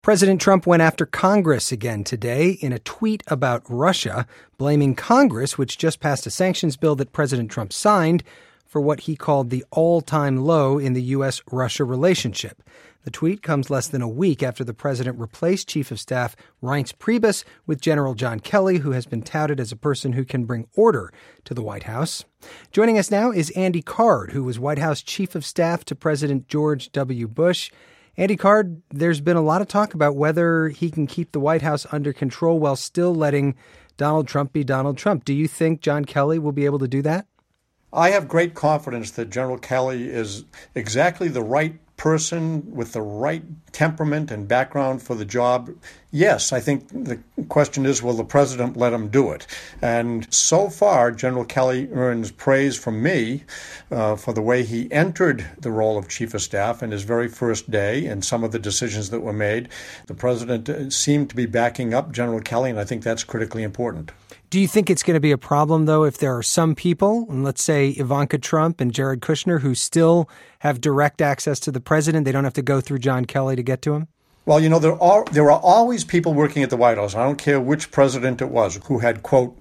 President Trump went after Congress again today in a tweet about Russia, blaming Congress, which just passed a sanctions bill that President Trump signed, for what he called the all-time low in the U.S.-Russia relationship. The tweet comes less than a week after the president replaced Chief of Staff Reince Priebus with General John Kelly, who has been touted as a person who can bring order to the White House. Joining us now is Andy Card, who was White House Chief of Staff to President George W. Bush. Andy Card, there's been a lot of talk about whether he can keep the White House under control while still letting Donald Trump be Donald Trump. Do you think John Kelly will be able to do that? I have great confidence that General Kelly is exactly the right person with the right temperament and background for the job. Yes, I think the question is, will the president let him do it? And so far, General Kelly earns praise from me for the way he entered the role of Chief of Staff in his very first day and some of the decisions that were made. The president seemed to be backing up General Kelly, and I think that's critically important. Do you think it's going to be a problem, though, if there are some people, and let's say Ivanka Trump and Jared Kushner, who still have direct access to the president? They don't have to go through John Kelly to get to him? Well, you know, there are always people working at the White House. I don't care which president it was who had, quote,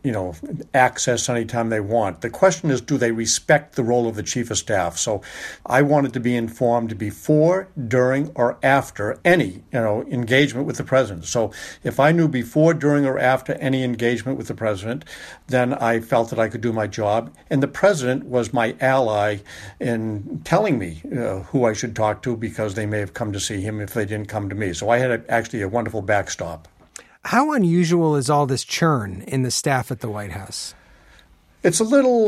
access anytime they want. The question is, do they respect the role of the Chief of Staff? So I wanted to be informed before, during, or after any, engagement with the president. So if I knew before, during, or after any engagement with the president, then I felt that I could do my job. And the president was my ally in telling me who I should talk to, because they may have come to see him if they didn't come to me. So I had actually a wonderful backstop. How unusual is all this churn in the staff at the White House? It's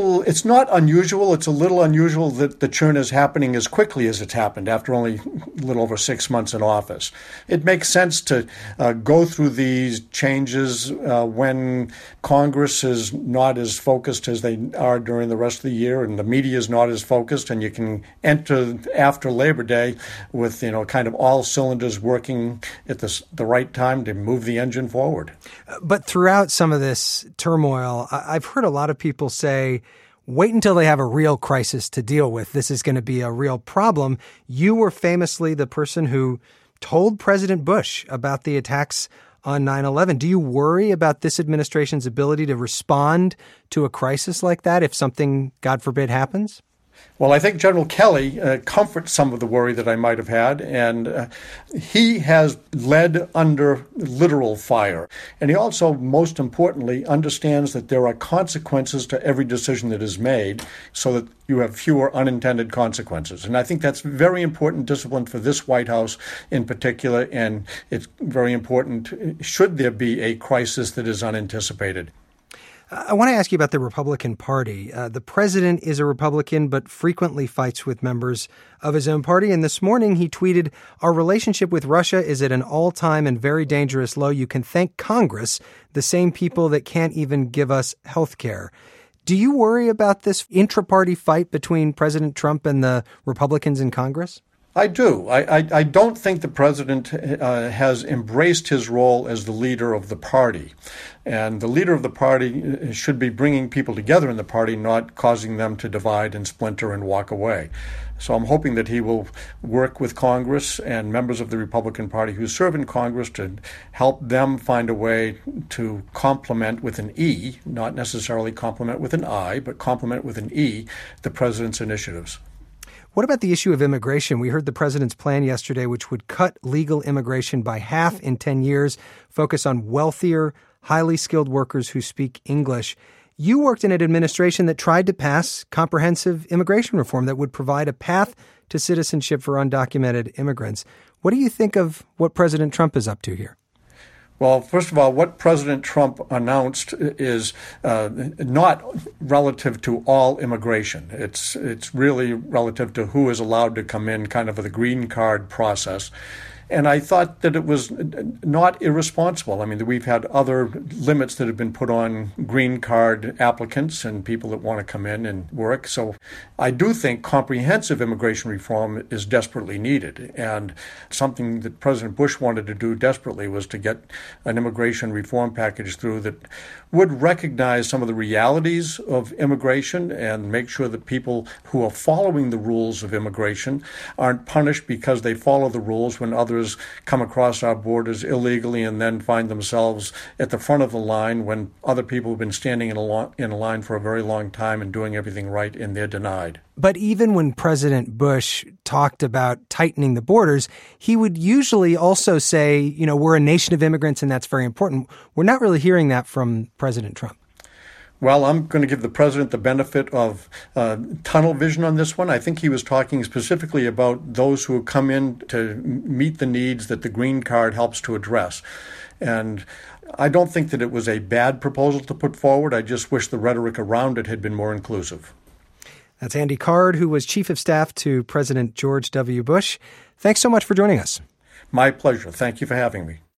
not unusual. It's a little unusual that the churn is happening as quickly as it's happened after only a little over 6 months in office. It makes sense to go through these changes when Congress is not as focused as they are during the rest of the year, and the media is not as focused, and you can enter after Labor Day with, kind of all cylinders working at the right time to move the engine forward. But throughout some of this turmoil, I've heard a lot of people say, wait until they have a real crisis to deal with. This is going to be a real problem. You were famously the person who told President Bush about the attacks on 9/11. Do you worry about this administration's ability to respond to a crisis like that if something, God forbid, happens? Well, I think General Kelly comforts some of the worry that I might have had, and he has led under literal fire. And he also, most importantly, understands that there are consequences to every decision that is made so that you have fewer unintended consequences. And I think that's very important discipline for this White House in particular, and it's very important should there be a crisis that is unanticipated. I want to ask you about the Republican Party. The president is a Republican, but frequently fights with members of his own party. And this morning he tweeted, "Our relationship with Russia is at an all-time and very dangerous low. You can thank Congress, the same people that can't even give us health care." Do you worry about this intra-party fight between President Trump and the Republicans in Congress? I do. I don't think the president has embraced his role as the leader of the party. And the leader of the party should be bringing people together in the party, not causing them to divide and splinter and walk away. So I'm hoping that he will work with Congress and members of the Republican Party who serve in Congress to help them find a way to complement with an E, not necessarily complement with an I, but complement with an E, the president's initiatives. What about the issue of immigration? We heard the president's plan yesterday, which would cut legal immigration by half in 10 years, focus on wealthier, highly skilled workers who speak English. You worked in an administration that tried to pass comprehensive immigration reform that would provide a path to citizenship for undocumented immigrants. What do you think of what President Trump is up to here? Well, first of all, what President Trump announced is not relative to all immigration. It's really relative to who is allowed to come in, kind of the green card process. And I thought that it was not irresponsible. I mean, we've had other limits that have been put on green card applicants and people that want to come in and work. So I do think comprehensive immigration reform is desperately needed. And something that President Bush wanted to do desperately was to get an immigration reform package through that would recognize some of the realities of immigration and make sure that people who are following the rules of immigration aren't punished because they follow the rules when others others come across our borders illegally and then find themselves at the front of the line when other people have been standing in a line for a very long time and doing everything right, and they're denied. But even when President Bush talked about tightening the borders, he would usually also say, you know, we're a nation of immigrants and that's very important. We're not really hearing that from President Trump. Well, I'm going to give the president the benefit of tunnel vision on this one. I think he was talking specifically about those who come in to meet the needs that the green card helps to address. And I don't think that it was a bad proposal to put forward. I just wish the rhetoric around it had been more inclusive. That's Andy Card, who was chief of staff to President George W. Bush. Thanks so much for joining us. My pleasure. Thank you for having me.